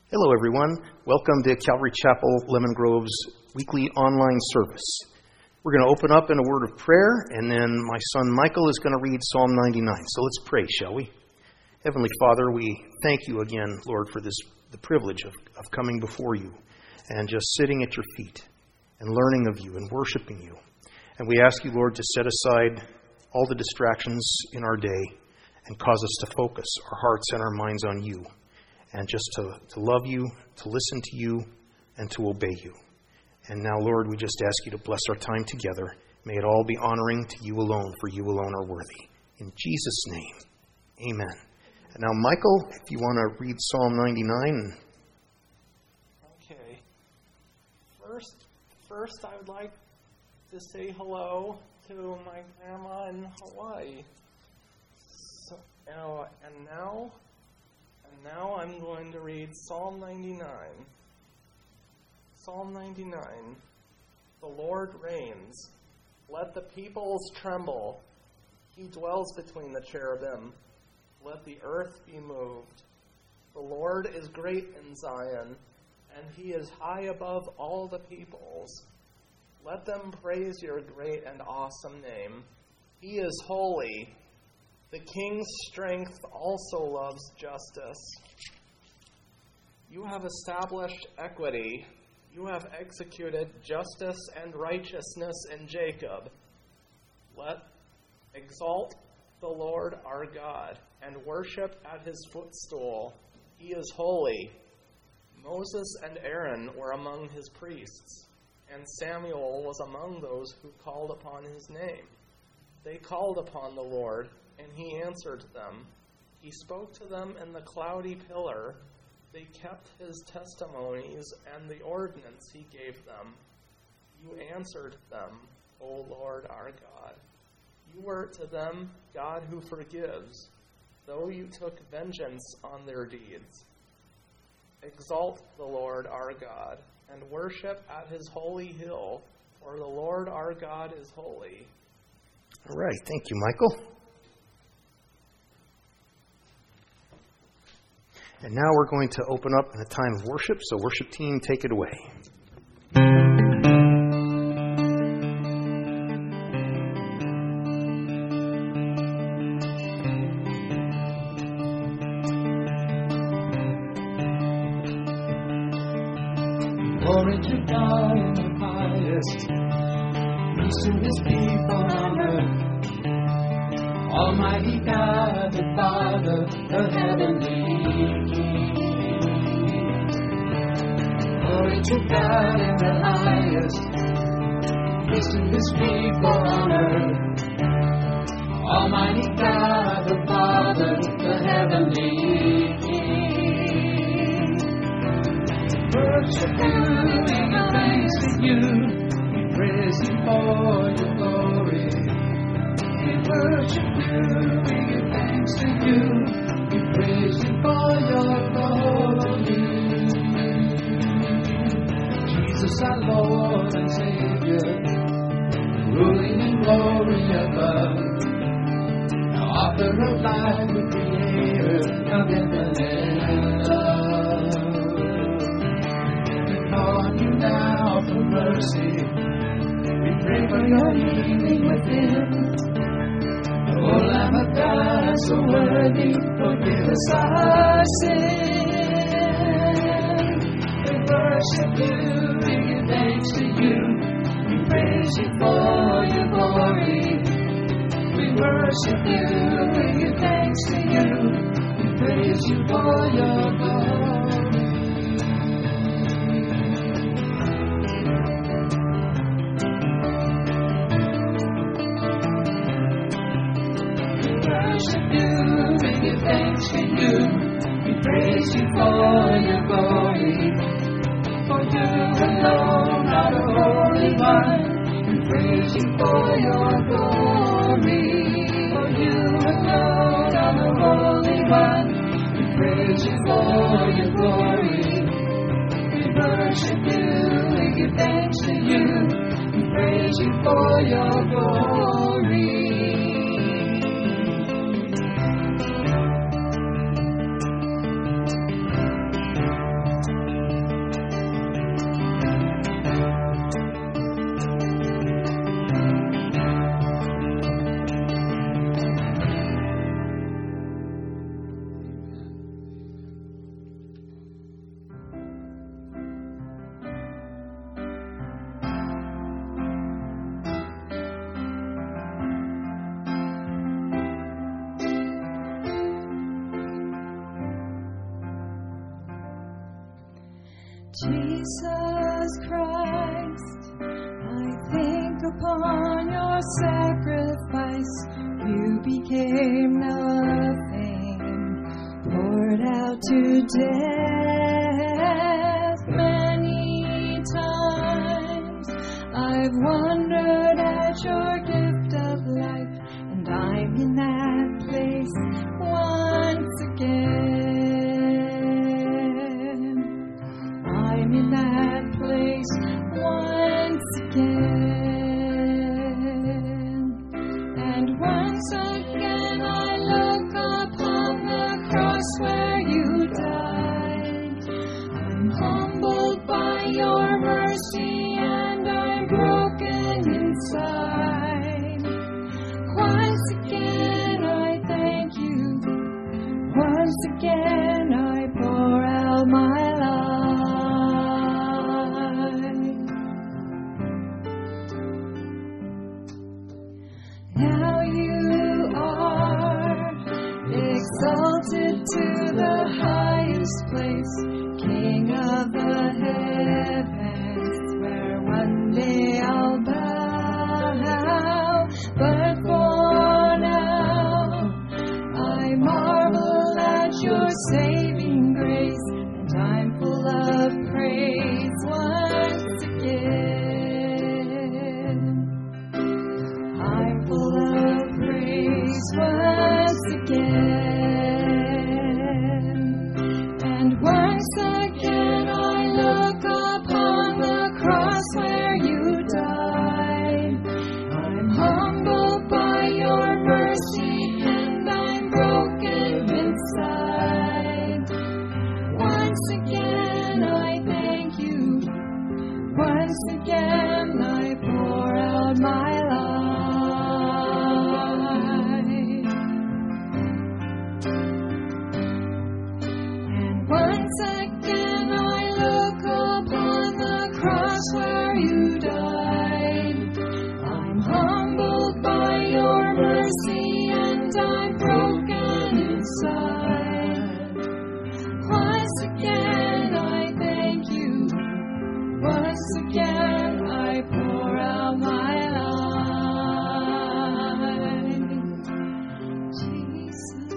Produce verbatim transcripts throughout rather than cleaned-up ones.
Hello, everyone. Welcome to Calvary Chapel Lemon Grove's weekly online service. We're going to open up in a word of prayer, and then my son Michael is going to read Psalm ninety-nine. So let's pray, shall we? Heavenly Father, we thank you again, Lord, for this the privilege of, of coming before you and just sitting at your feet and learning of you and worshiping you. And we ask you, Lord, to set aside all the distractions in our day and cause us to focus our hearts and our minds on you. And just to, to love you, to listen to you, and to obey you. And now, Lord, we just ask you to bless our time together. May it all be honoring to you alone, for you alone are worthy. In Jesus' name, amen. And now, Michael, if you want to read Psalm ninety-nine. Okay. First, first I would like to say hello to my grandma in Hawaii. So, uh, and now... And now I'm going to read Psalm ninety-nine. Psalm ninety-nine. The Lord reigns. Let the peoples tremble. He dwells between the cherubim. Let the earth be moved. The Lord is great in Zion, and he is high above all the peoples. Let them praise your great and awesome name. He is holy. The king's strength also loves justice. You have established equity. You have executed justice and righteousness in Jacob. Let exalt the Lord our God and worship at his footstool. He is holy. Moses and Aaron were among his priests, and Samuel was among those who called upon his name. They called upon the Lord, and he answered them. He spoke to them in the cloudy pillar. They kept his testimonies and the ordinance he gave them. You answered them, O Lord our God. You were to them God who forgives, though you took vengeance on their deeds. Exalt the Lord our God, and worship at his holy hill, for the Lord our God is holy. All right. Thank you, Michael. And now we're going to open up in a time of worship. So worship team, take it away. Glory to God in the highest, peace to his people on earth. Almighty God, the Father, the heavenly King. Glory to God in the highest, peace to his people on earth. Almighty God, the Father, the heavenly King. Worship you, we give thanks to you, we praise you for your glory. We worship you, we give thanks to you, we praise you for your glory. Jesus our Lord and Savior, ruling in glory above. Now author of life, the creator of infinite love. We call on you now for mercy, we pray for your healing within. O Lamb of God, so worthy, forgive us our sin. We worship you, we give thanks to you, we praise you for your glory. We worship you, we give thanks to you, we praise you for your glory. Thanks to you, we praise you for your glory. For you alone are the Holy One, we praise you for your glory. For you alone are the Holy One, we praise you for your glory. We worship you, we give thanks to you, we praise you for your glory. Jesus Christ, I think upon your sacrifice. You became nothing, poured out to death many times. I've wondered at your gift of life, and I'm in that place once again. I'm in that place once again. And once again I look upon the cross where you died. I'm humbled by your mercy and I'm broken inside. Once again I thank you. Once again I pour out my life. Now you are exalted to the highest place, King of the heavens, where one day I'll bow. But for now, I marvel at your saving grace, and I'm full of praise once again. I'm full of praise once again. And once again I look upon the cross where you died. I'm humbled by your mercy and I'm broken inside. Once again I thank you. Once again I pour out my life. And once again I look upon the cross where you died. I'm humbled by your mercy and I'm broken inside. Once again I thank you. Once again I pour out my life. Jesus,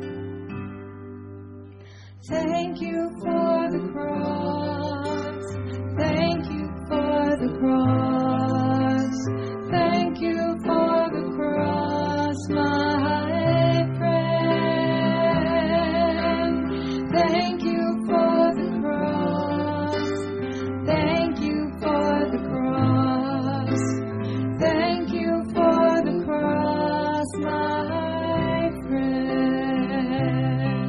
thank you for the cross. Thank you for the cross. Thank you for the cross, my friend. Thank you for the cross. Thank you for the cross. Thank you for the cross, my friend.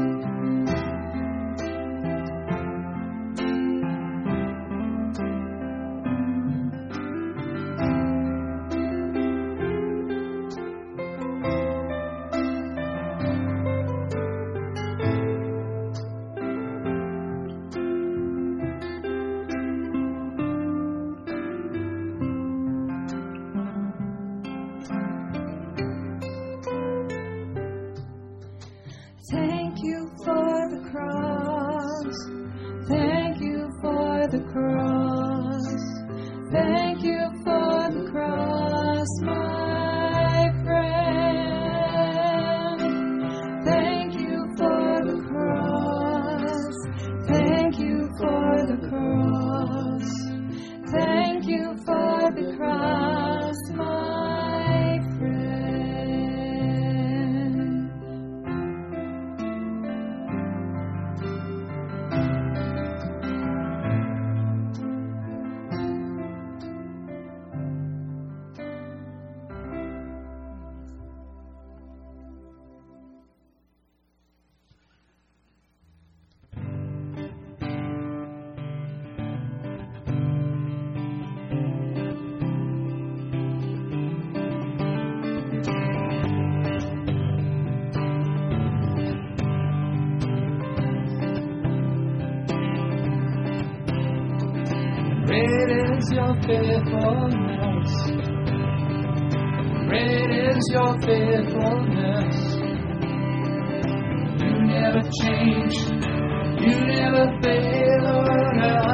Thank you for the cross. Thank you for the cross. Thank you for the cross, my friend. Thank you for the cross. Thank you for the cross. Thank you for the cross, my friend. Great is your faithfulness. Great is your faithfulness. You never change. You never fail or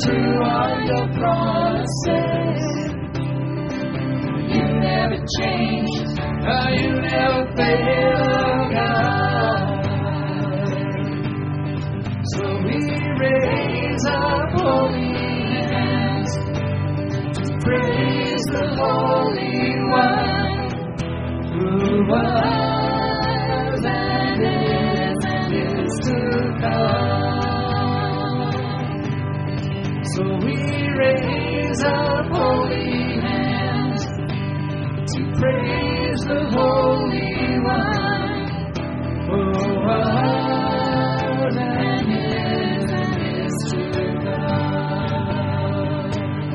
true are your promises. You never change, oh, you never fail, oh God. So we raise up holy hands to praise the Holy One who was and is and is to come. So we raise up holy hands to praise the Holy One who was and is and is to come.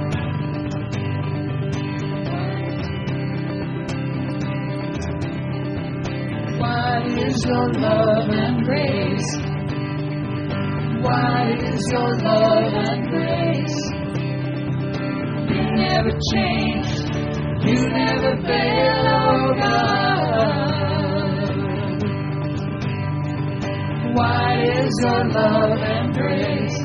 Wide is your love and grace. Wide is your love and grace. You never change. You never fail, oh God. Wide is your love and grace.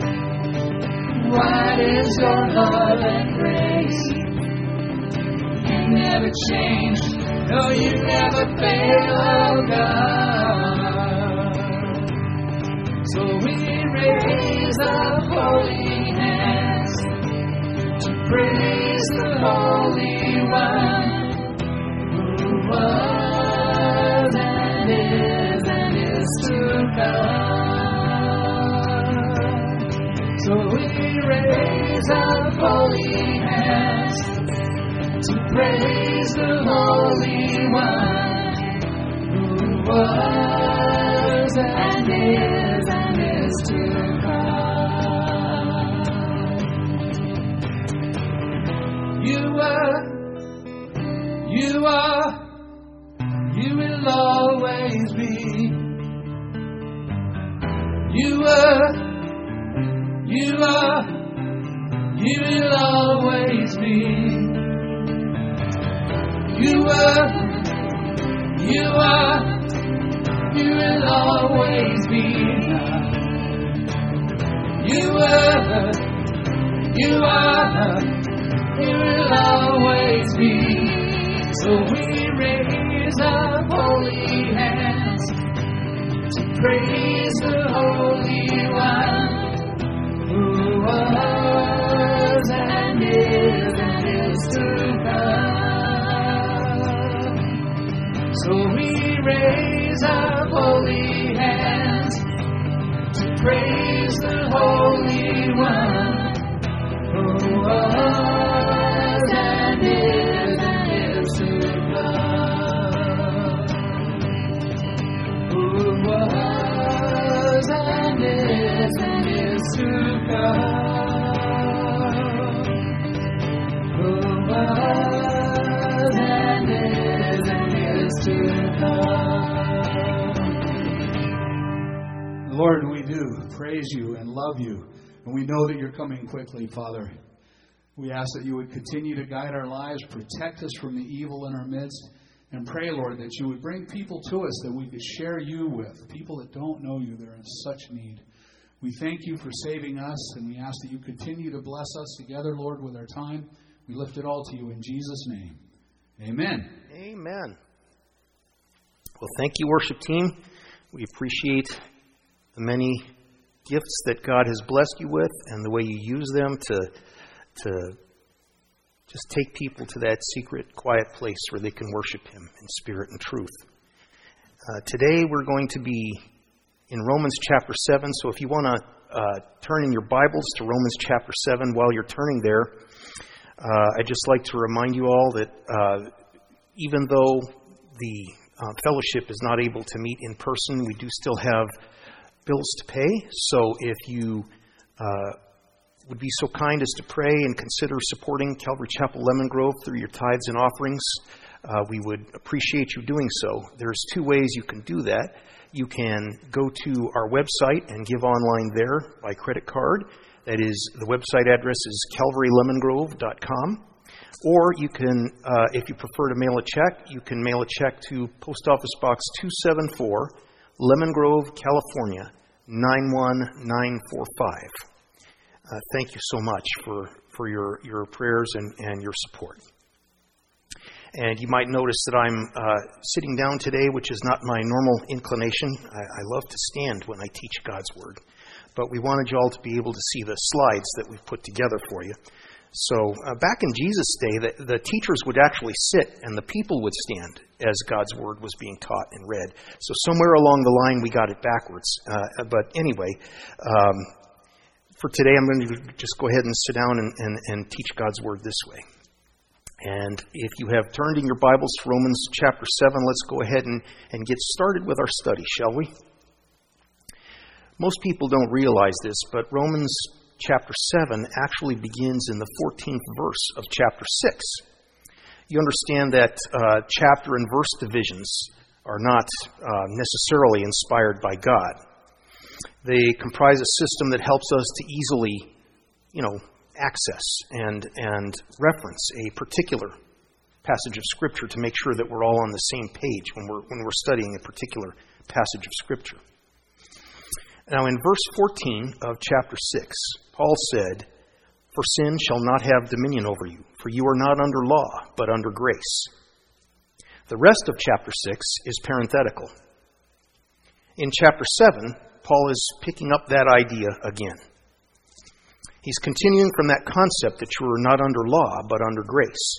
Wide is your love and grace. You never change. No, you never fail, oh God. So we raise up holy hands to praise the Holy One who was and is and is to come. So we raise up holy hands to praise the Holy One who was and is and is to come. You are, you are, you will always be. You are, you are, you will always be. You are, you are, you will always be. You are, you are, you will always be. So we raise up holy hands to praise the Holy One who was and is and is to come. So we raise up holy hands to praise the Holy One who was and is and is to come. Who was and is and is to come. Who was and is and is to come. Lord, we do praise you and love you, and we know that you're coming quickly, Father. We ask that you would continue to guide our lives, protect us from the evil in our midst, and pray, Lord, that you would bring people to us that we could share you with, people that don't know you, they're in such need. We thank you for saving us, and we ask that you continue to bless us together, Lord, with our time. We lift it all to you in Jesus' name. Amen. Amen. Well, thank you, worship team. We appreciate the many gifts that God has blessed you with and the way you use them to to just take people to that secret, quiet place where they can worship him in spirit and truth. Uh, today we're going to be in Romans chapter seven, so if you want to uh, turn in your Bibles to Romans chapter seven while you're turning there, uh, I'd just like to remind you all that uh, even though the uh, fellowship is not able to meet in person, we do still have bills to pay. So if you uh, would be so kind as to pray and consider supporting Calvary Chapel Lemon Grove through your tithes and offerings, uh, we would appreciate you doing so. There's two ways you can do that. You can go to our website and give online there by credit card. That is, the website address is calvary lemon grove dot com. Or you can, uh, if you prefer to mail a check, you can mail a check to Post Office Box two seventy-four, Lemon Grove, California, nine one nine four five. uh, thank you so much for, for your, your prayers and, and your support. And you might notice that I'm uh, sitting down today, which is not my normal inclination. I, I love to stand when I teach God's Word. But we wanted you all to be able to see the slides that we've put together for you. So uh, back in Jesus' day, the, the teachers would actually sit and the people would stand as God's Word was being taught and read. So somewhere along the line we got it backwards. Uh, but anyway, um, for today I'm going to just go ahead and sit down and, and, and teach God's Word this way. And if you have turned in your Bibles to Romans chapter seven, let's go ahead and, and get started with our study, shall we? Most people don't realize this, but Romans chapter seven actually begins in the fourteenth verse of chapter six. You understand that uh, chapter and verse divisions are not uh, necessarily inspired by God. They comprise a system that helps us to easily, you know, access and and reference a particular passage of Scripture to make sure that we're all on the same page when we're when we're studying a particular passage of Scripture. Now, in verse fourteen of chapter six, Paul said, "For sin shall not have dominion over you, for you are not under law, but under grace." The rest of chapter six is parenthetical. In chapter seven, Paul is picking up that idea again. He's continuing from that concept that you are not under law, but under grace.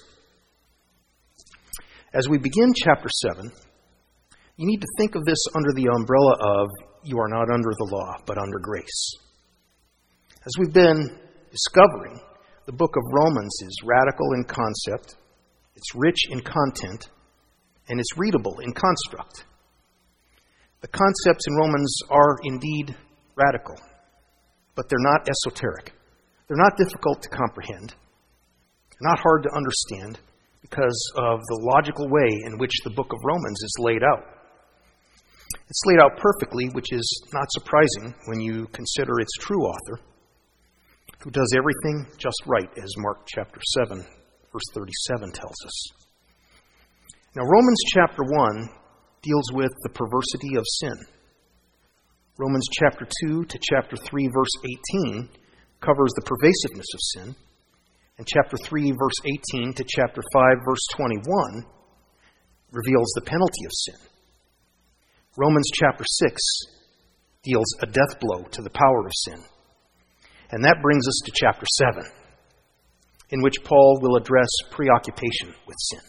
As we begin chapter seven, you need to think of this under the umbrella of you are not under the law, but under grace. As we've been discovering, the book of Romans is radical in concept, it's rich in content, and it's readable in construct. The concepts in Romans are indeed radical, but they're not esoteric. They're not difficult to comprehend. They're not hard to understand because of the logical way in which the book of Romans is laid out. It's laid out perfectly, which is not surprising when you consider its true author, who does everything just right, as Mark chapter seven, verse thirty-seven tells us. Now, Romans chapter one deals with the perversity of sin. Romans chapter two to chapter three, verse eighteen covers the pervasiveness of sin. And chapter three, verse eighteen to chapter five, verse twenty-one reveals the penalty of sin. Romans chapter six deals a death blow to the power of sin. And that brings us to chapter seven, in which Paul will address preoccupation with sin.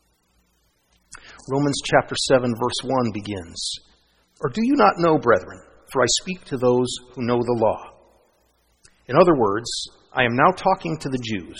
Romans chapter seven, verse one begins, "Or do you not know, brethren, for I speak to those who know the law." In other words, I am now talking to the Jews.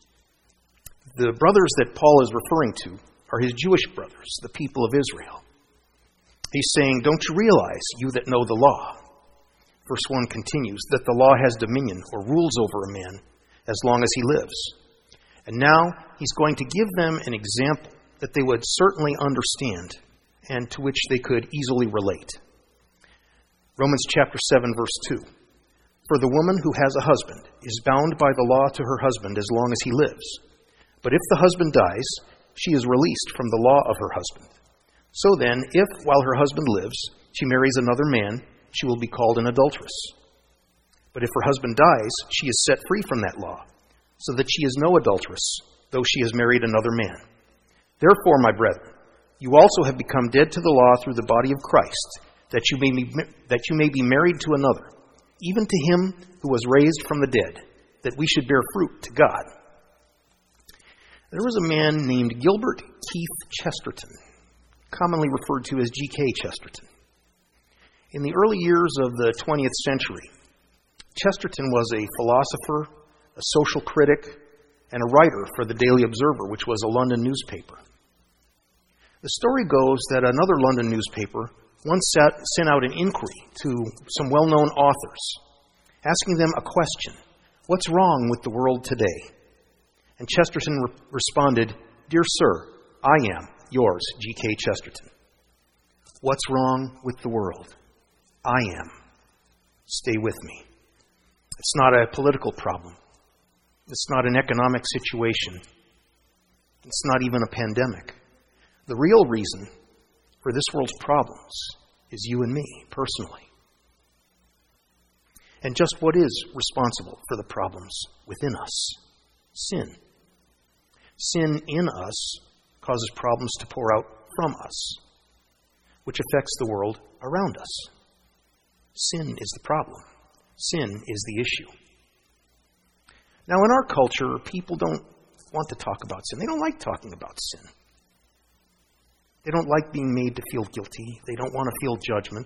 The brothers that Paul is referring to are his Jewish brothers, the people of Israel. He's saying, don't you realize, you that know the law? Verse one continues, that the law has dominion or rules over a man as long as he lives. And now he's going to give them an example that they would certainly understand and to which they could easily relate. Romans chapter seven, verse two. "For the woman who has a husband is bound by the law to her husband as long as he lives. But if the husband dies, she is released from the law of her husband. So then, if, while her husband lives, she marries another man, she will be called an adulteress. But if her husband dies, she is set free from that law, so that she is no adulteress, though she has married another man. Therefore, my brethren, you also have become dead to the law through the body of Christ, that you may be, that you may be married to another, even to him who was raised from the dead, that we should bear fruit to God." There was a man named Gilbert Keith Chesterton, commonly referred to as G K Chesterton. In the early years of the twentieth century, Chesterton was a philosopher, a social critic, and a writer for the Daily Observer, which was a London newspaper. The story goes that another London newspaper once sat, sent out an inquiry to some well-known authors, asking them a question: what's wrong with the world today? And Chesterton re- responded, "Dear sir, I am yours, G K Chesterton. What's wrong with the world? I am. Stay with me." It's not a political problem. It's not an economic situation. It's not even a pandemic. The real reason for this world's problems is you and me, personally. And just what is responsible for the problems within us? Sin. Sin in us causes problems to pour out from us, which affects the world around us. Sin is the problem. Sin is the issue. Now, in our culture, people don't want to talk about sin. They don't like talking about sin. They don't like being made to feel guilty. They don't want to feel judgment.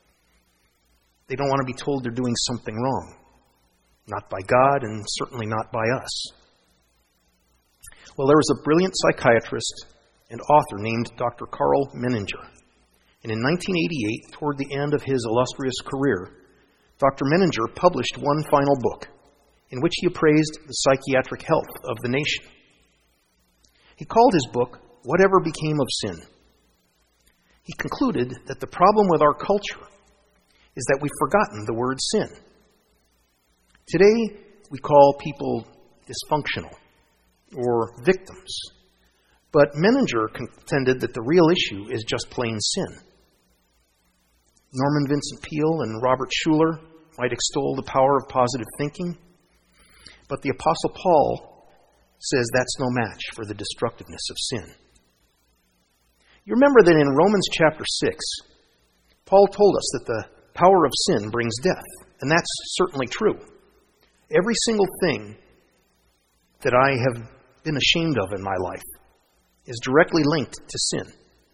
They don't want to be told they're doing something wrong. Not by God, and certainly not by us. Well, there was a brilliant psychiatrist and author named Doctor Karl Menninger. And in nineteen eighty-eight, toward the end of his illustrious career, Doctor Menninger published one final book in which he appraised the psychiatric health of the nation. He called his book, Whatever Became of Sin. He concluded that the problem with our culture is that we've forgotten the word sin. Today, we call people dysfunctional or victims. But Menninger contended that the real issue is just plain sin. Norman Vincent Peale and Robert Schuller might extol the power of positive thinking, but the Apostle Paul says that's no match for the destructiveness of sin. You remember that in Romans chapter six, Paul told us that the power of sin brings death, and that's certainly true. Every single thing that I have been ashamed of in my life is directly linked to sin.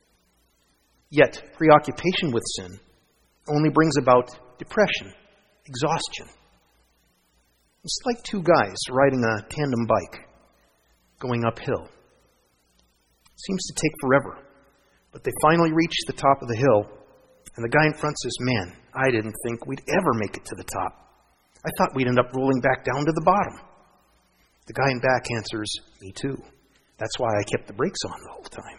Yet, preoccupation with sin only brings about depression, exhaustion. It's like two guys riding a tandem bike going uphill. It seems to take forever, but they finally reach the top of the hill, and the guy in front says, "Man, I didn't think we'd ever make it to the top. I thought we'd end up rolling back down to the bottom." The guy in back answers, "Me too. That's why I kept the brakes on the whole time."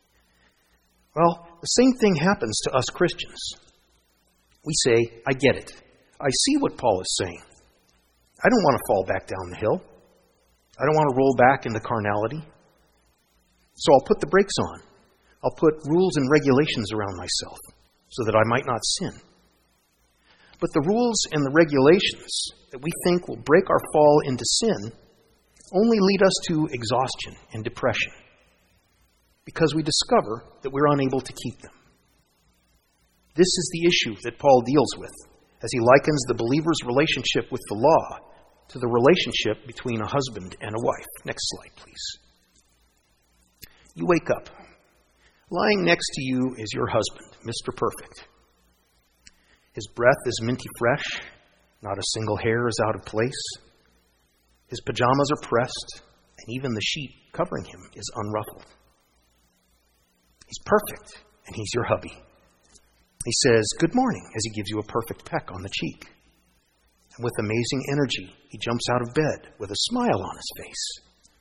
Well, the same thing happens to us Christians. We say, "I get it. I see what Paul is saying. I don't want to fall back down the hill. I don't want to roll back into carnality. So I'll put the brakes on. I'll put rules and regulations around myself so that I might not sin." But the rules and the regulations that we think will break our fall into sin only lead us to exhaustion and depression because we discover that we're unable to keep them. This is the issue that Paul deals with as he likens the believer's relationship with the law to the relationship between a husband and a wife. Next slide, please. You wake up. Lying next to you is your husband, Mister Perfect. His breath is minty fresh. Not a single hair is out of place. His pajamas are pressed, and even the sheet covering him is unruffled. He's perfect, and he's your hubby. He says, "Good morning," as he gives you a perfect peck on the cheek. And with amazing energy, he jumps out of bed with a smile on his face.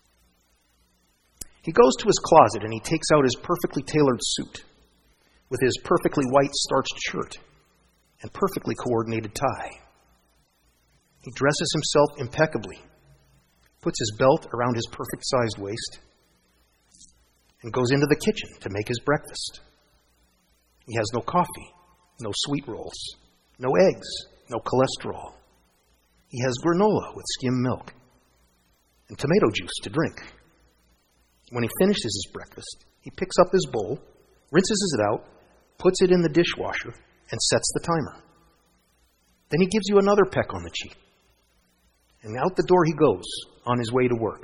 He goes to his closet and he takes out his perfectly tailored suit with his perfectly white starched shirt and perfectly coordinated tie. He dresses himself impeccably, puts his belt around his perfect-sized waist, and goes into the kitchen to make his breakfast. He has no coffee, no sweet rolls, no eggs, no cholesterol. He has granola with skim milk and tomato juice to drink. When he finishes his breakfast, he picks up his bowl, rinses it out, puts it in the dishwasher, and sets the timer. Then he gives you another peck on the cheek. And out the door he goes on his way to work.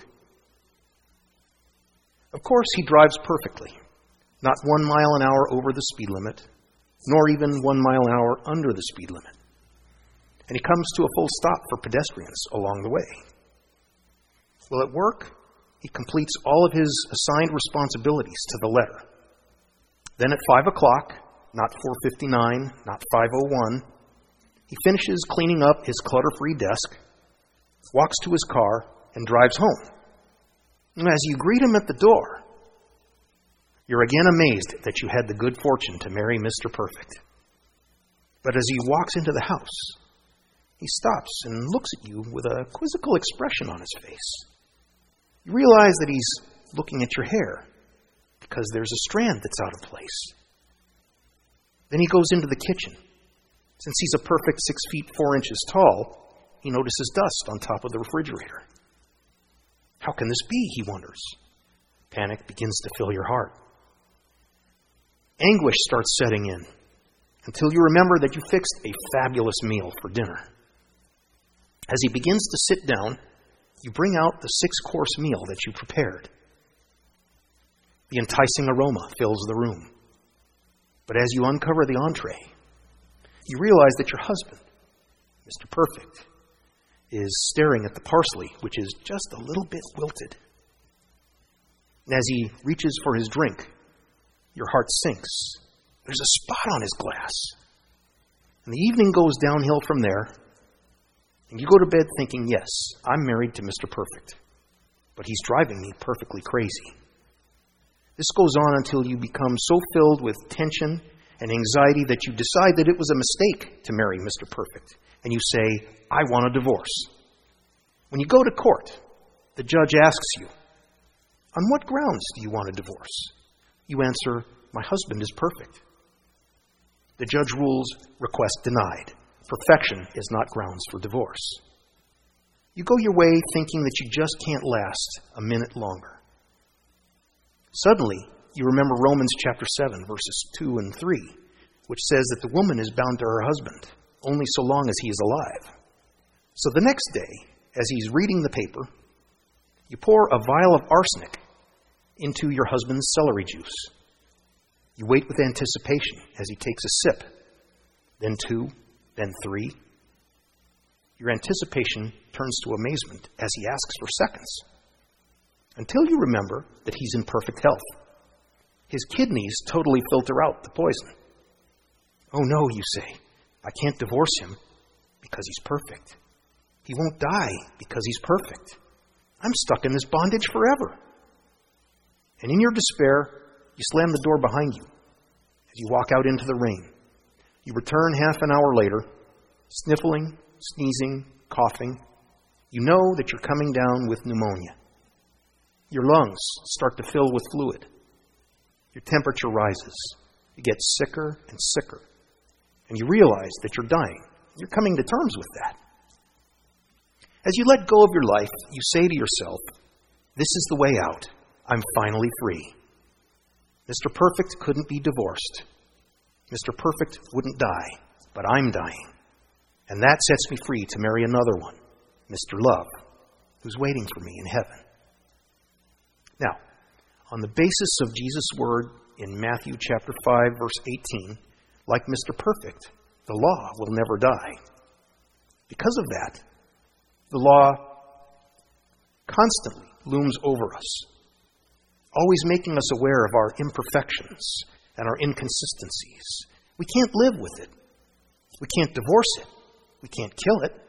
Of course, he drives perfectly. Not one mile an hour over the speed limit, nor even one mile an hour under the speed limit. And he comes to a full stop for pedestrians along the way. Well, at work, he completes all of his assigned responsibilities to the letter. Then at five o'clock, not four fifty-nine, not five oh one, he finishes cleaning up his clutter-free desk, walks to his car, and drives home. And as you greet him at the door, you're again amazed that you had the good fortune to marry Mister Perfect. But as he walks into the house, he stops and looks at you with a quizzical expression on his face. You realize that he's looking at your hair because there's a strand that's out of place. Then he goes into the kitchen Since he's a perfect six feet four inches tall, he notices dust on top of the refrigerator. How can this be, he wonders. Panic begins to fill your heart. Anguish starts setting in until you remember that you fixed a fabulous meal for dinner. As he begins to sit down, you bring out the six-course meal that you prepared. The enticing aroma fills the room. But as you uncover the entree, you realize that your husband, Mister Perfect, is staring at the parsley, which is just a little bit wilted. And as he reaches for his drink, your heart sinks. There's a spot on his glass. And the evening goes downhill from there, and you go to bed thinking, yes, I'm married to Mister Perfect, but he's driving me perfectly crazy. This goes on until you become so filled with tension and anxiety that you decide that it was a mistake to marry Mister Perfect, and you say, I want a divorce. When you go to court, the judge asks you, on what grounds do you want a divorce? You answer, my husband is perfect. The judge rules, request denied. Perfection is not grounds for divorce. You go your way thinking that you just can't last a minute longer. Suddenly, you remember Romans chapter seven, verses two and three, which says that the woman is bound to her husband only so long as he is alive. So the next day, as he's reading the paper, you pour a vial of arsenic into your husband's celery juice. You wait with anticipation as he takes a sip, then two, then three. Your anticipation turns to amazement as he asks for seconds, until you remember that he's in perfect health. His kidneys totally filter out the poison. Oh no, you say, I can't divorce him because he's perfect. He won't die because he's perfect. I'm stuck in this bondage forever. And in your despair, you slam the door behind you as you walk out into the rain. You return half an hour later, sniffling, sneezing, coughing. You know that you're coming down with pneumonia. Your lungs start to fill with fluid. Your temperature rises. You get sicker and sicker. And you realize that you're dying. You're coming to terms with that. As you let go of your life, you say to yourself, this is the way out. I'm finally free. Mister Perfect couldn't be divorced. Mister Perfect wouldn't die, but I'm dying. And that sets me free to marry another one, Mister Love, who's waiting for me in heaven. Now, on the basis of Jesus' word in Matthew chapter five, verse eighteen, like Mister Perfect, the law will never die. Because of that, the law constantly looms over us, always making us aware of our imperfections and our inconsistencies. We can't live with it. We can't divorce it. We can't kill it.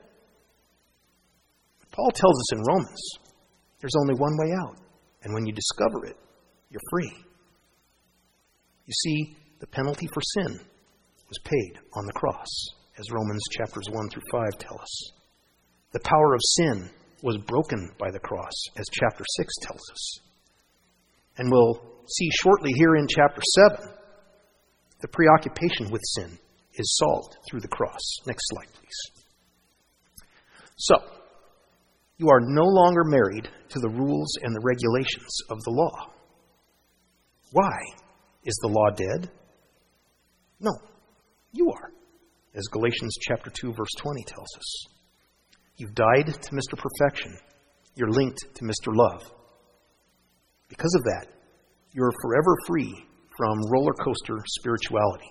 Paul tells us in Romans, there's only one way out. And when you discover it, you're free. You see, the penalty for sin was paid on the cross, as Romans chapters one through five tell us. The power of sin was broken by the cross, as chapter six tells us. And we'll see shortly here in chapter seven, the preoccupation with sin is solved through the cross. Next slide, please. So, you are no longer married to the rules and the regulations of the law. Why? Is the law dead? No, you are, as Galatians chapter two, verse twenty tells us. You've died to Mister Perfection. You're linked to Mister Love. Because of that, you're forever free from roller coaster spirituality.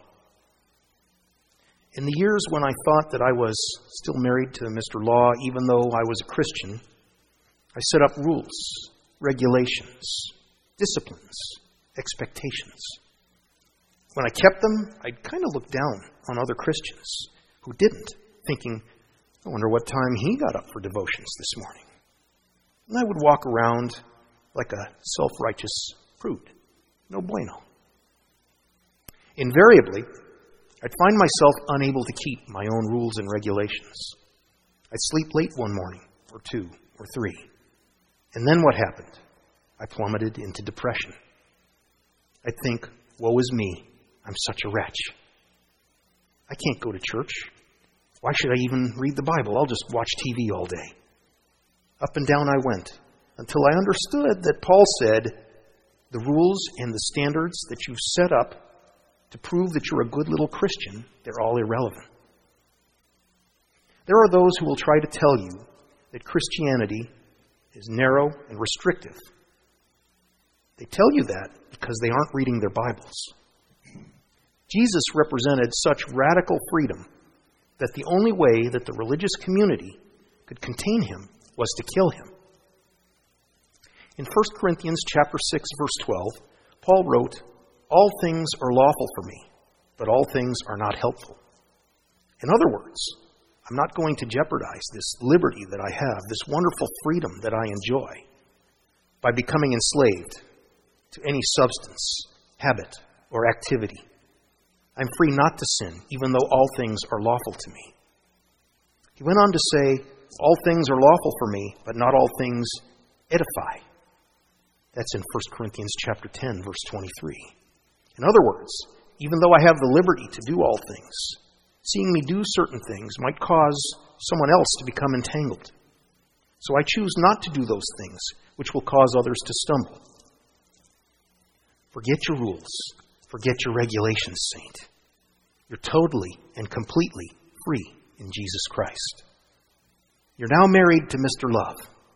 In the years when I thought that I was still married to Mister Law, even though I was a Christian, I set up rules, regulations, disciplines, expectations. When I kept them, I'd kind of look down on other Christians who didn't, thinking, I wonder what time he got up for devotions this morning. And I would walk around like a self-righteous prude. No bueno. Invariably, I'd find myself unable to keep my own rules and regulations. I'd sleep late one morning, or two, or three. And then what happened? I plummeted into depression. I'd think, woe is me, I'm such a wretch. I can't go to church. Why should I even read the Bible? I'll just watch T V all day. Up and down I went until I understood that Paul said the rules and the standards that you've set up to prove that you're a good little Christian, they're all irrelevant. There are those who will try to tell you that Christianity is narrow and restrictive. They tell you that because they aren't reading their Bibles. Jesus represented such radical freedom that the only way that the religious community could contain him was to kill him. In First Corinthians chapter six, verse twelve, Paul wrote, "All things are lawful for me, but all things are not helpful." In other words, I'm not going to jeopardize this liberty that I have, this wonderful freedom that I enjoy, by becoming enslaved to any substance, habit, or activity. I'm free not to sin, even though all things are lawful to me. He went on to say, all things are lawful for me, but not all things edify. That's in First Corinthians chapter ten, verse twenty-three. In other words, even though I have the liberty to do all things, seeing me do certain things might cause someone else to become entangled. So I choose not to do those things which will cause others to stumble. Forget your rules. Forget your regulations, saint. You're totally and completely free in Jesus Christ. You're now married to Mister Love.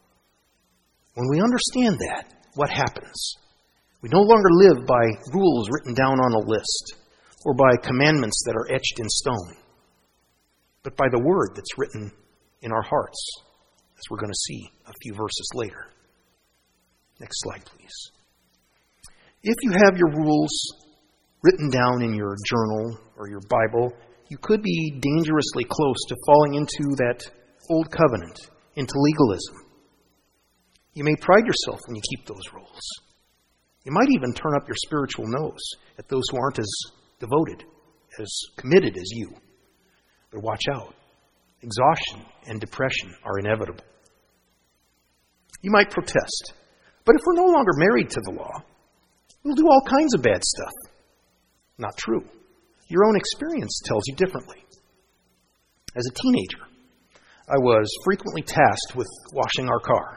When we understand that, what happens? We no longer live by rules written down on a list or by commandments that are etched in stone, but by the word that's written in our hearts, as we're going to see a few verses later. Next slide, please. If you have your rules written down in your journal or your Bible, you could be dangerously close to falling into that old covenant, into legalism. You may pride yourself when you keep those rules. You might even turn up your spiritual nose at those who aren't as devoted, as committed as you. But watch out. Exhaustion and depression are inevitable. You might protest. But if we're no longer married to the law, we'll do all kinds of bad stuff. Not true. Your own experience tells you differently. As a teenager, I was frequently tasked with washing our car.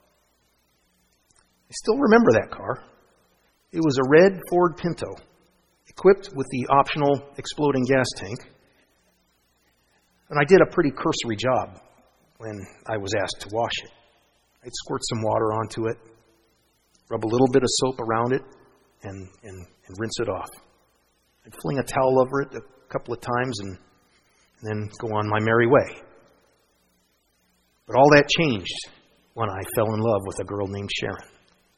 I still remember that car. It was a red Ford Pinto, equipped with the optional exploding gas tank. And I did a pretty cursory job when I was asked to wash it. I'd squirt some water onto it, rub a little bit of soap around it, and, and, and rinse it off. I'd fling a towel over it a couple of times and, and then go on my merry way. But all that changed when I fell in love with a girl named Sharon.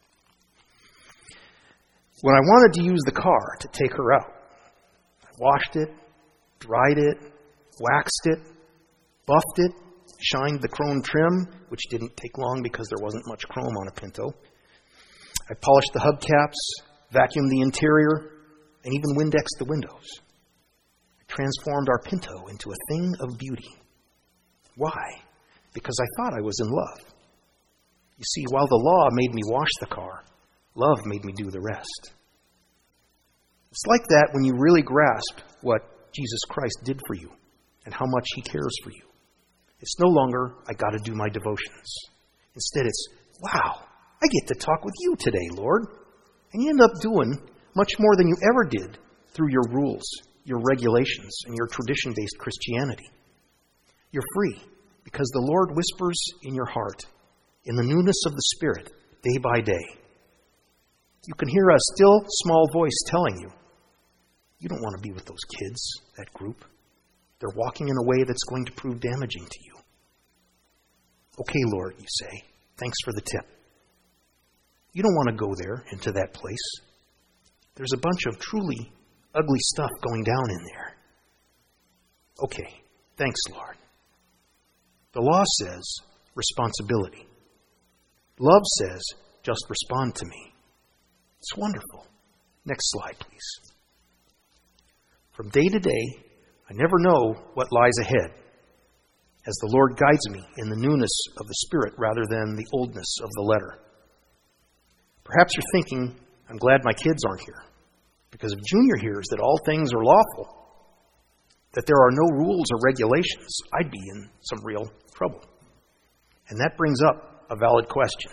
When I wanted to use the car to take her out, I washed it, dried it, waxed it, buffed it, shined the chrome trim, which didn't take long because there wasn't much chrome on a Pinto. I polished the hubcaps, vacuumed the interior, and even Windexed the windows. I transformed our Pinto into a thing of beauty. Why? Because I thought I was in love. You see, while the law made me wash the car, love made me do the rest. It's like that when you really grasp what Jesus Christ did for you and how much He cares for you. It's no longer, I got to do my devotions. Instead, it's, wow, I get to talk with you today, Lord. And you end up doing much more than you ever did through your rules, your regulations, and your tradition-based Christianity. You're free because the Lord whispers in your heart, in the newness of the Spirit, day by day. You can hear a still, small voice telling you, you don't want to be with those kids, that group. They're walking in a way that's going to prove damaging to you. Okay, Lord, you say, thanks for the tip. You don't want to go there, into that place. There's a bunch of truly ugly stuff going down in there. Okay, thanks, Lord. The law says responsibility. Love says just respond to me. It's wonderful. Next slide, please. From day to day, I never know what lies ahead as the Lord guides me in the newness of the Spirit rather than the oldness of the letter. Perhaps you're thinking, I'm glad my kids aren't here, because if Junior hears that all things are lawful, that there are no rules or regulations, I'd be in some real trouble. And that brings up a valid question.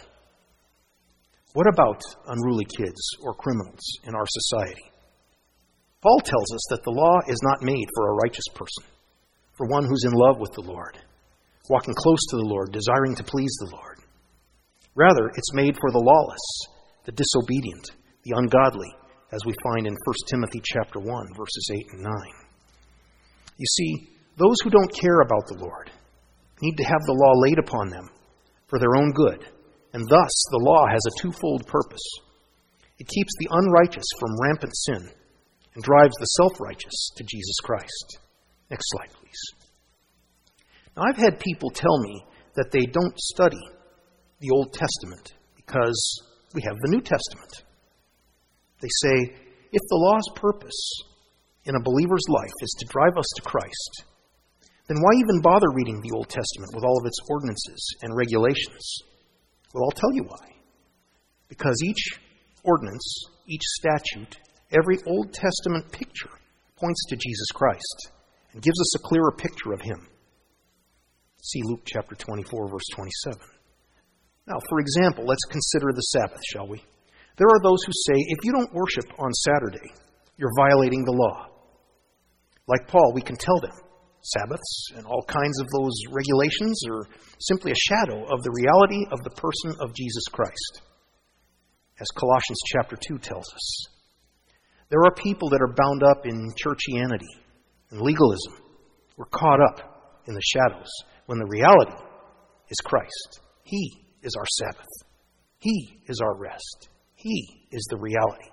What about unruly kids or criminals in our society? Paul tells us that the law is not made for a righteous person, for one who's in love with the Lord, walking close to the Lord, desiring to please the Lord. Rather, it's made for the lawless, the disobedient, the ungodly, as we find in First Timothy chapter one, verses eight and nine. You see, those who don't care about the Lord need to have the law laid upon them for their own good, and thus the law has a twofold purpose. It keeps the unrighteous from rampant sin and drives the self-righteous to Jesus Christ. Next slide, please. Now, I've had people tell me that they don't study the Old Testament because we have the New Testament. They say, if the law's purpose in a believer's life is to drive us to Christ, then why even bother reading the Old Testament with all of its ordinances and regulations? Well, I'll tell you why. Because each ordinance, each statute, every Old Testament picture points to Jesus Christ and gives us a clearer picture of Him. See Luke chapter twenty-four, verse twenty-seven. Now, for example, let's consider the Sabbath, shall we? There are those who say, if you don't worship on Saturday, you're violating the law. Like Paul, we can tell them Sabbaths and all kinds of those regulations are simply a shadow of the reality of the person of Jesus Christ. As Colossians chapter two tells us, there are people that are bound up in churchianity and legalism. We're caught up in the shadows when the reality is Christ. He is our Sabbath. He is our rest. He is the reality.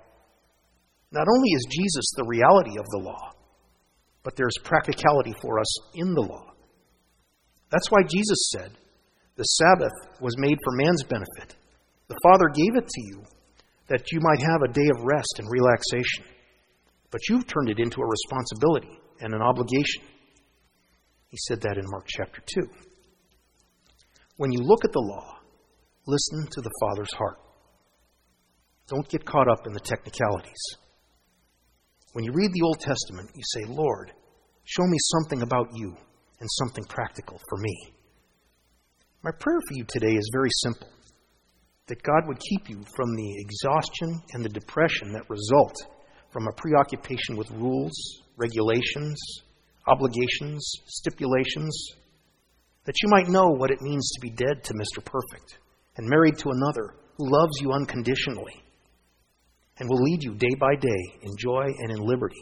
Not only is Jesus the reality of the law, but there's practicality for us in the law. That's why Jesus said, the Sabbath was made for man's benefit. The Father gave it to you that you might have a day of rest and relaxation. But you've turned it into a responsibility and an obligation. He said that in Mark chapter two. When you look at the law, listen to the Father's heart. Don't get caught up in the technicalities. When you read the Old Testament, you say, Lord, show me something about you and something practical for me. My prayer for you today is very simple. That God would keep you from the exhaustion and the depression that result from a preoccupation with rules, regulations, obligations, stipulations, that you might know what it means to be dead to Mister Perfect and married to another who loves you unconditionally and will lead you day by day in joy and in liberty.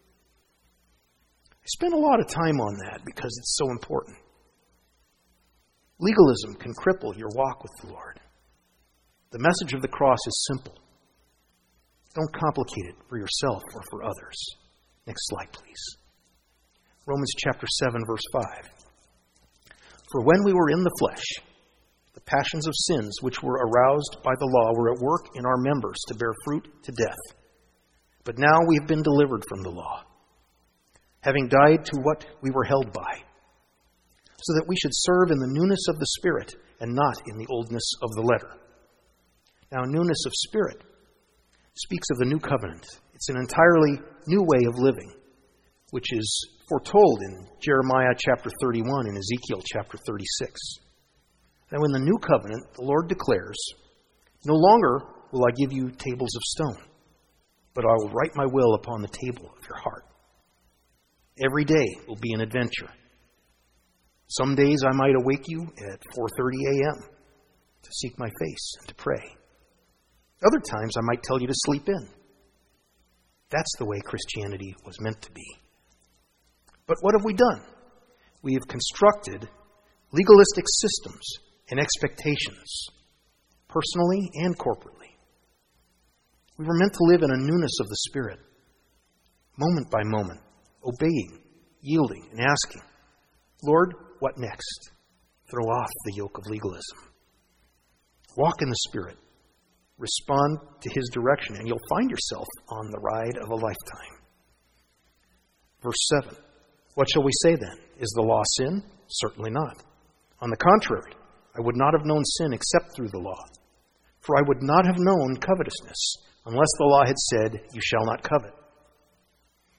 I spend a lot of time on that because it's so important. Legalism can cripple your walk with the Lord. The message of the cross is simple. Don't complicate it for yourself or for others. Next slide, please. Romans chapter seven, verse five. For when we were in the flesh, the passions of sins which were aroused by the law were at work in our members to bear fruit to death. But now we have been delivered from the law, having died to what we were held by, so that we should serve in the newness of the Spirit and not in the oldness of the letter. Now, newness of spirit speaks of the new covenant. It's an entirely new way of living, which is foretold in Jeremiah chapter thirty-one and Ezekiel chapter thirty-six. Now, in the new covenant, the Lord declares, no longer will I give you tables of stone, but I will write my will upon the table of your heart. Every day will be an adventure. Some days I might awake you at four thirty a.m. to seek my face and to pray. Other times I might tell you to sleep in. That's the way Christianity was meant to be. But what have we done? We have constructed legalistic systems and expectations, personally and corporately. We were meant to live in a newness of the Spirit, moment by moment, obeying, yielding, and asking, Lord, what next? Throw off the yoke of legalism. Walk in the Spirit. Respond to His direction, and you'll find yourself on the ride of a lifetime. Verse seven. What shall we say then? Is the law sin? Certainly not. On the contrary, I would not have known sin except through the law. For I would not have known covetousness unless the law had said, you shall not covet.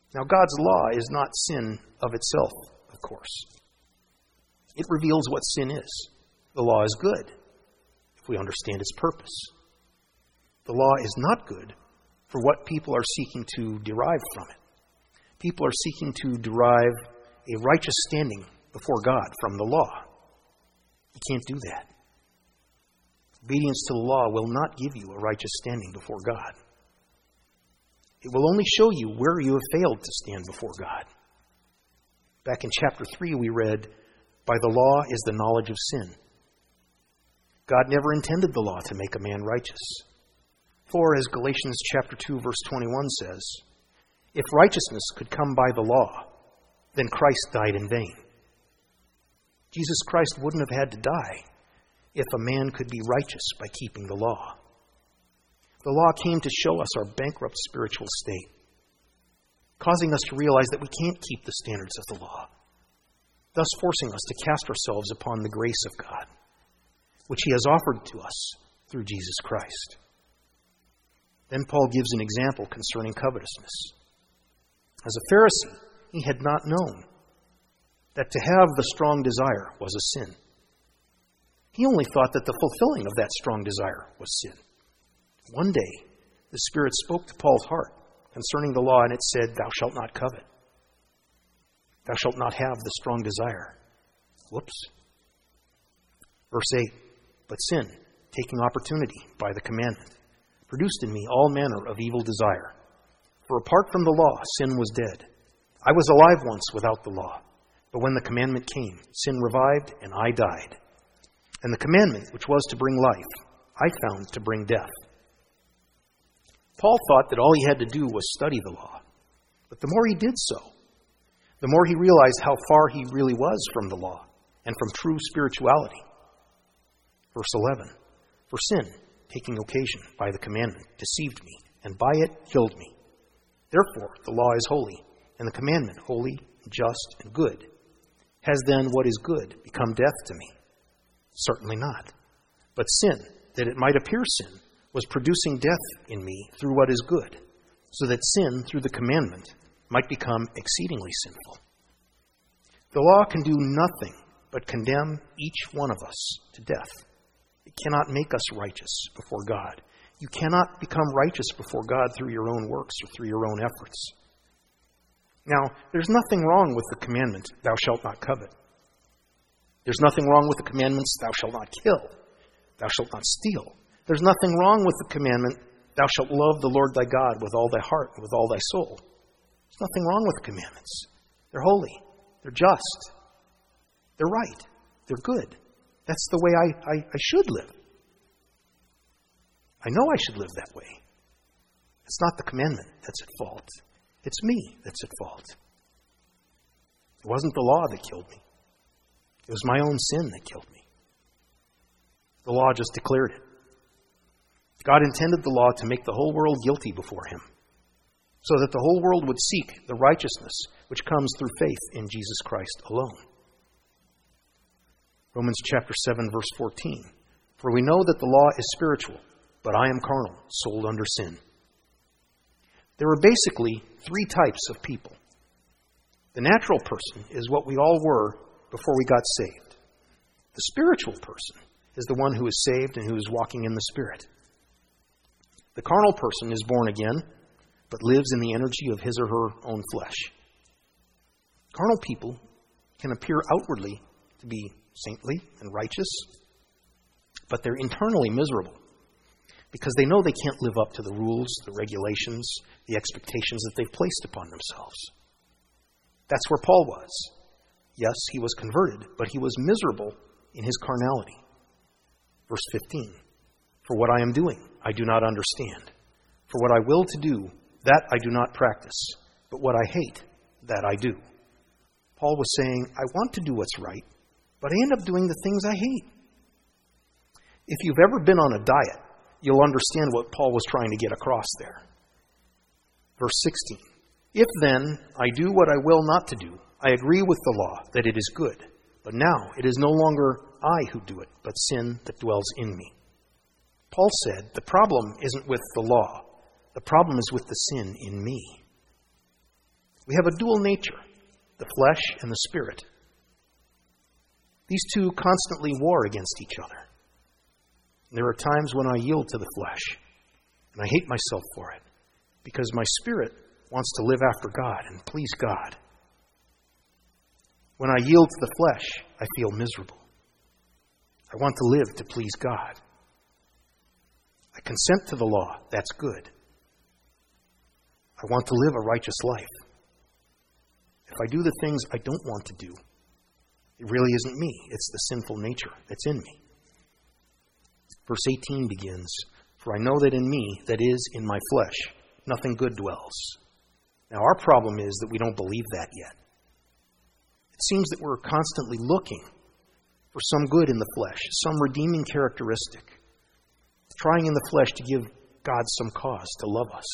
Now, God's law is not sin of itself, of course. It reveals what sin is. The law is good if we understand its purpose. The law is not good for what people are seeking to derive from it. People are seeking to derive a righteous standing before God from the law. You can't do that. Obedience to the law will not give you a righteous standing before God. It will only show you where you have failed to stand before God. Back in chapter three, we read, "By the law is the knowledge of sin." God never intended the law to make a man righteous. For, as Galatians chapter two, verse twenty-one says, "If righteousness could come by the law, then Christ died in vain." Jesus Christ wouldn't have had to die if a man could be righteous by keeping the law. The law came to show us our bankrupt spiritual state, causing us to realize that we can't keep the standards of the law, thus forcing us to cast ourselves upon the grace of God, which He has offered to us through Jesus Christ. Then Paul gives an example concerning covetousness. As a Pharisee, he had not known that to have the strong desire was a sin. He only thought that the fulfilling of that strong desire was sin. One day, the Spirit spoke to Paul's heart concerning the law, and it said, "Thou shalt not covet. Thou shalt not have the strong desire." Whoops. Verse eight, "But sin, taking opportunity by the commandment, produced in me all manner of evil desire. For apart from the law, sin was dead. I was alive once without the law. But when the commandment came, sin revived, and I died. And the commandment, which was to bring life, I found to bring death." Paul thought that all he had to do was study the law. But the more he did so, the more he realized how far he really was from the law and from true spirituality. Verse eleven, "For sin, taking occasion by the commandment, deceived me, and by it killed me. Therefore the law is holy, and the commandment holy, and just, and good. Has then what is good become death to me? Certainly not. But sin, that it might appear sin, was producing death in me through what is good, so that sin, through the commandment, might become exceedingly sinful. The law can do nothing but condemn each one of us to death. It cannot make us righteous before God. You cannot become righteous before God through your own works or through your own efforts. Now, there's nothing wrong with the commandment, "Thou shalt not covet." There's nothing wrong with the commandments, "Thou shalt not kill." "Thou shalt not steal." There's nothing wrong with the commandment, "Thou shalt love the Lord thy God with all thy heart and with all thy soul." There's nothing wrong with the commandments. They're holy. They're just. They're right. They're good. That's the way I, I, I should live. I know I should live that way. It's not the commandment that's at fault. It's me that's at fault. It wasn't the law that killed me. It was my own sin that killed me. The law just declared it. God intended the law to make the whole world guilty before Him, so that the whole world would seek the righteousness which comes through faith in Jesus Christ alone. Romans chapter seven, verse fourteen. "For we know that the law is spiritual, but I am carnal, sold under sin." There are basically three types of people. The natural person is what we all were before we got saved. The spiritual person is the one who is saved and who is walking in the Spirit. The carnal person is born again, but lives in the energy of his or her own flesh. Carnal people can appear outwardly to be saintly and righteous, but they're internally miserable because they know they can't live up to the rules, the regulations, the expectations that they've placed upon themselves. That's where Paul was. Yes, he was converted, but he was miserable in his carnality. Verse fifteen, "For what I am doing, I do not understand. For what I will to do, that I do not practice. But what I hate, that I do." Paul was saying, I want to do what's right, but I end up doing the things I hate. If you've ever been on a diet, you'll understand what Paul was trying to get across there. Verse sixteen, "If then I do what I will not to do, I agree with the law that it is good. But now it is no longer I who do it, but sin that dwells in me." Paul said, the problem isn't with the law. The problem is with the sin in me. We have a dual nature, the flesh and the spirit. These two constantly war against each other. And there are times when I yield to the flesh, and I hate myself for it, because my spirit wants to live after God and please God. When I yield to the flesh, I feel miserable. I want to live to please God. I consent to the law. That's good. I want to live a righteous life. If I do the things I don't want to do, it really isn't me. It's the sinful nature that's in me. Verse eighteen begins, "For I know that in me, that is, in my flesh, nothing good dwells." Now our problem is that we don't believe that yet. It seems that we're constantly looking for some good in the flesh, some redeeming characteristic, trying in the flesh to give God some cause to love us.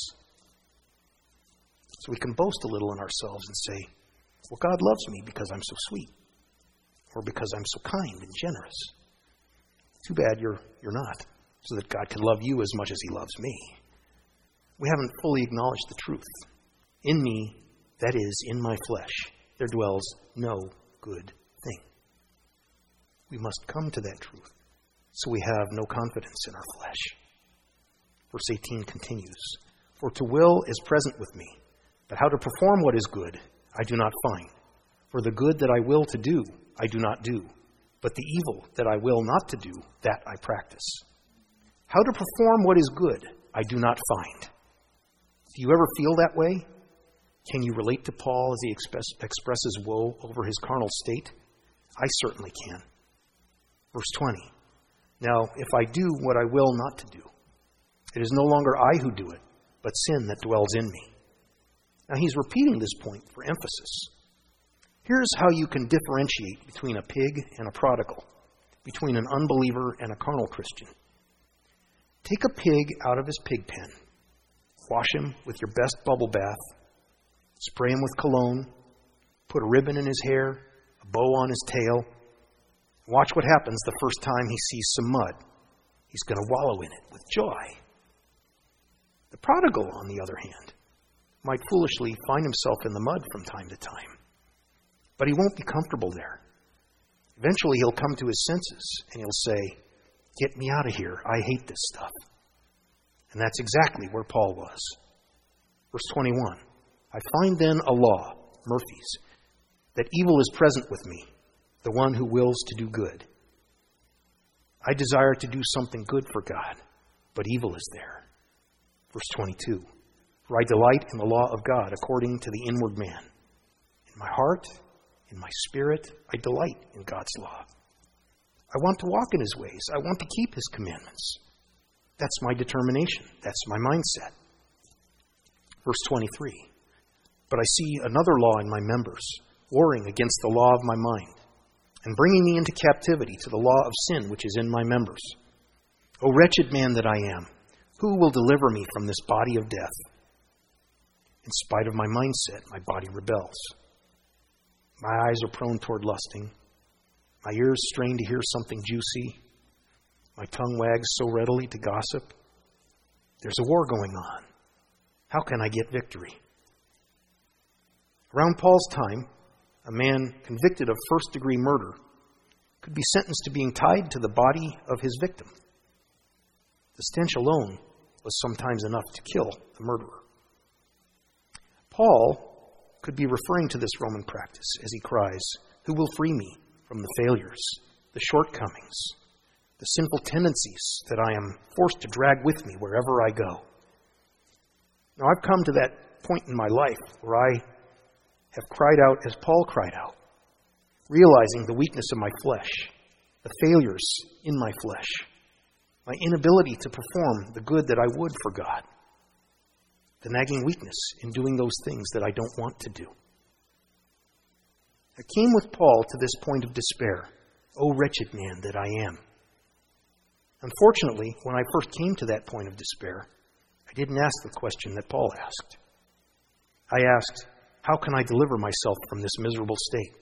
So we can boast a little in ourselves and say, well, God loves me because I'm so sweet, or because I'm so kind and generous. Too bad you're, you're not, so that God can love you as much as he loves me. We haven't fully acknowledged the truth. In me, that is, in my flesh, there dwells no good thing. We must come to that truth, so we have no confidence in our flesh. Verse eighteen continues, "For to will is present with me, but how to perform what is good I do not find. For the good that I will to do, I do not do, but the evil that I will not to do, that I practice. How to perform what is good I do not find." Do you ever feel that way? Can you relate to Paul as he express, expresses woe over his carnal state? I certainly can. Verse twenty, "Now, if I do what I will not to do, it is no longer I who do it, but sin that dwells in me." Now, he's repeating this point for emphasis. Here's how you can differentiate between a pig and a prodigal, between an unbeliever and a carnal Christian. Take a pig out of his pig pen, wash him with your best bubble bath, spray him with cologne, put a ribbon in his hair, a bow on his tail. Watch what happens the first time he sees some mud. He's going to wallow in it with joy. The prodigal, on the other hand, might foolishly find himself in the mud from time to time. But he won't be comfortable there. Eventually he'll come to his senses and he'll say, "Get me out of here. I hate this stuff." And that's exactly where Paul was. Verse twenty-one, "I find then a law," Murphy's, "that evil is present with me, the one who wills to do good. I desire to do something good for God, but evil is there." Verse twenty-two, "For I delight in the law of God according to the inward man. In my heart, in my spirit, I delight in God's law. I want to walk in his ways. I want to keep his commandments." That's my determination. That's my mindset. Verse twenty-three, "But I see another law in my members, warring against the law of my mind, and bringing me into captivity to the law of sin which is in my members. O wretched man that I am, who will deliver me from this body of death? In spite of my mindset, my body rebels. My eyes are prone toward lusting. My ears strain to hear something juicy. My tongue wags so readily to gossip. There's a war going on. How can I get victory?" Around Paul's time, a man convicted of first-degree murder could be sentenced to being tied to the body of his victim. The stench alone was sometimes enough to kill the murderer. Paul could be referring to this Roman practice as he cries, "Who will free me from the failures, the shortcomings, the sinful tendencies that I am forced to drag with me wherever I go?" Now, I've come to that point in my life where I have cried out as Paul cried out, realizing the weakness of my flesh, the failures in my flesh, my inability to perform the good that I would for God, the nagging weakness in doing those things that I don't want to do. I came with Paul to this point of despair. "O wretched man that I am." Unfortunately, when I first came to that point of despair, I didn't ask the question that Paul asked. I asked, how can I deliver myself from this miserable state?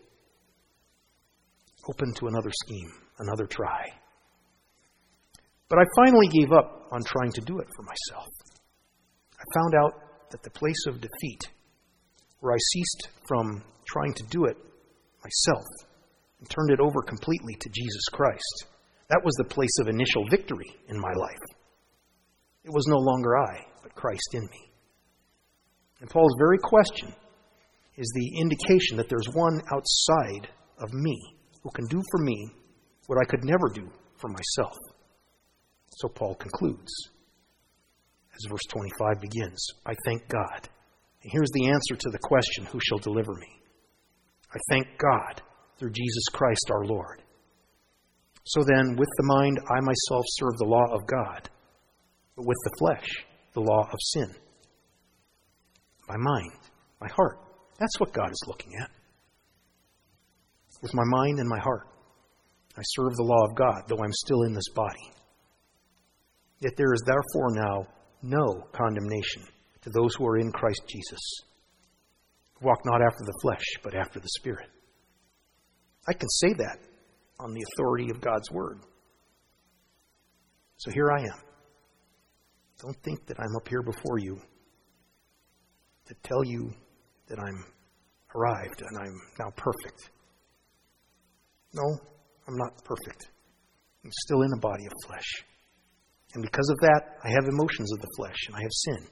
Open to another scheme, another try. But I finally gave up on trying to do it for myself. I found out that the place of defeat where I ceased from trying to do it myself and turned it over completely to Jesus Christ. That was the place of initial victory in my life. It was no longer I, but Christ in me. And Paul's very question is the indication that there's one outside of me who can do for me what I could never do for myself. So Paul concludes, as verse twenty-five begins, I thank God. And here's the answer to the question, who shall deliver me? I thank God through Jesus Christ our Lord. So then, with the mind, I myself serve the law of God, but with the flesh, the law of sin. My mind, my heart, that's what God is looking at. With my mind and my heart, I serve the law of God, though I'm still in this body. Yet there is therefore now no condemnation to those who are in Christ Jesus, who walk not after the flesh, but after the Spirit. I can say that on the authority of God's Word. So here I am. Don't think that I'm up here before you to tell you that I'm arrived and I'm now perfect. No, I'm not perfect. I'm still in a body of flesh. And because of that, I have emotions of the flesh and I have sin.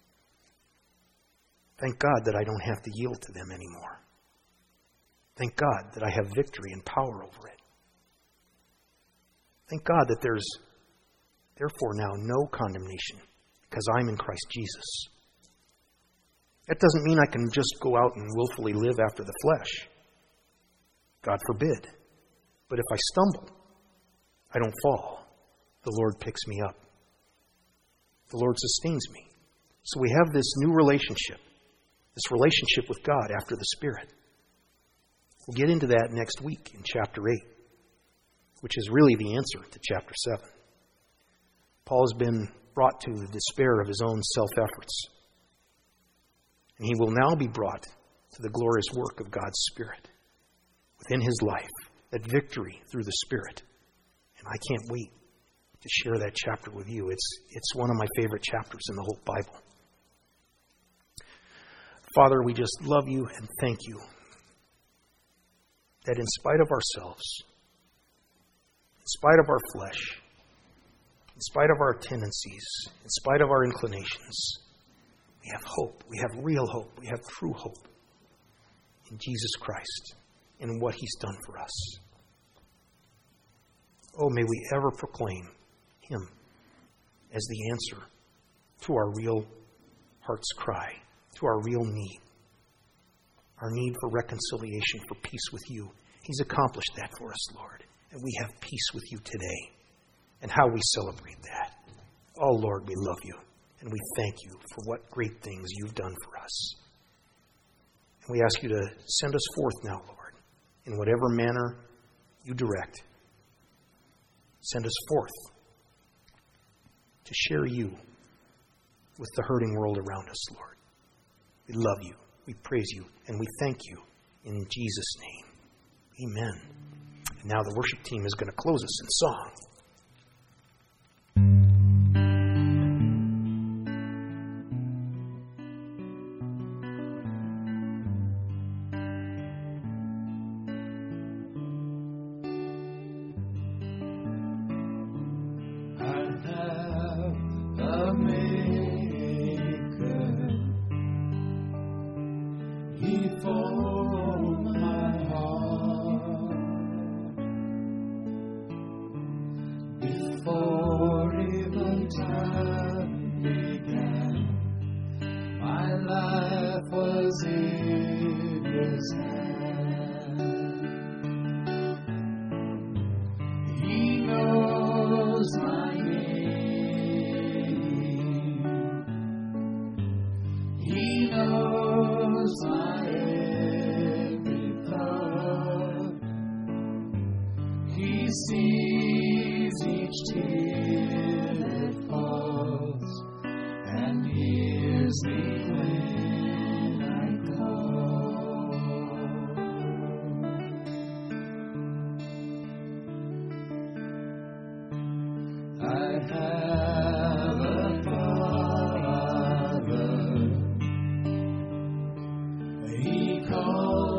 Thank God that I don't have to yield to them anymore. Thank God that I have victory and power over it. Thank God that there's therefore now no condemnation because I'm in Christ Jesus. That doesn't mean I can just go out and willfully live after the flesh. God forbid. But if I stumble, I don't fall. The Lord picks me up. The Lord sustains me. So we have this new relationship, this relationship with God after the Spirit. We'll get into that next week in chapter eight, which is really the answer to chapter seven. Paul has been brought to the despair of his own self-efforts. And he will now be brought to the glorious work of God's Spirit within his life, that victory through the Spirit. And I can't wait to share that chapter with you. It's, it's one of my favorite chapters in the whole Bible. Father, we just love you and thank you that in spite of ourselves, in spite of our flesh, in spite of our tendencies, in spite of our inclinations, we have hope. We have real hope. We have true hope in Jesus Christ and what he's done for us. Oh, may we ever proclaim him as the answer to our real heart's cry, to our real need, our need for reconciliation, for peace with you. He's accomplished that for us, Lord, and we have peace with you today. And how we celebrate that. Oh, Lord, we love you, and we thank you for what great things you've done for us. And we ask you to send us forth now, Lord, in whatever manner you direct. Send us forth to share you with the hurting world around us, Lord. We love you, we praise you, and we thank you in Jesus' name. Amen. And now the worship team is going to close us in song.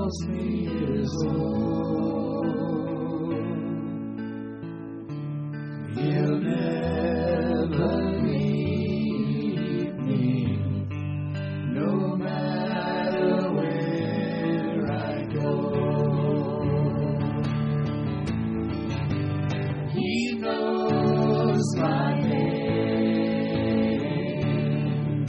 calls me his own. He'll never leave me, no matter where I go. He knows my name.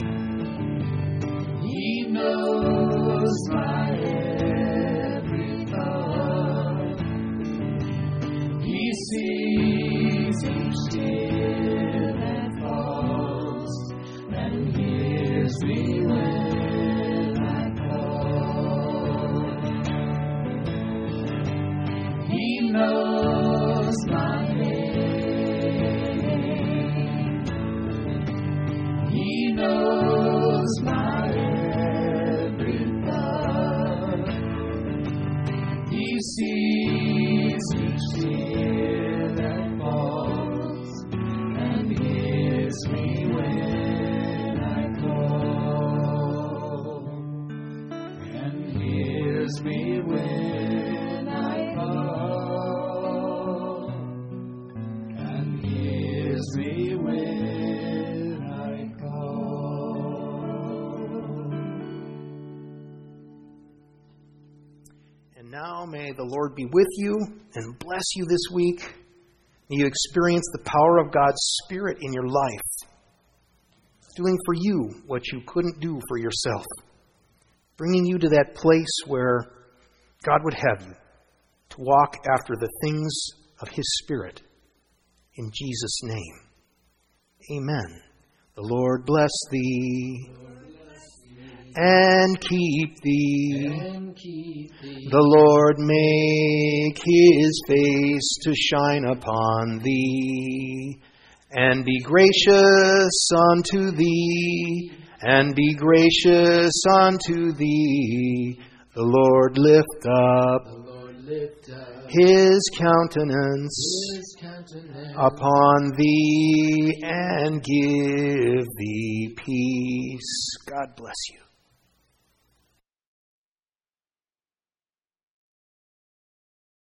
He knows my every thought. He sees each tear that falls and hears me when I call. He knows my name. He knows my every thought. He sees each tear that falls and hears me when I call. And hears me when I call. And hears me when I call. And now may the Lord be with you and bless you this week. May you experience the power of God's Spirit in your life, doing for you what you couldn't do for yourself, bringing you to that place where God would have you to walk after the things of His Spirit. In Jesus' name, amen. The Lord bless thee and keep thee. And keep thee. The Lord make His face to shine upon thee, and be gracious unto thee, and be gracious unto thee. The Lord lift up The Lord lift up His countenance his countenance upon thee, and give thee peace. God bless you.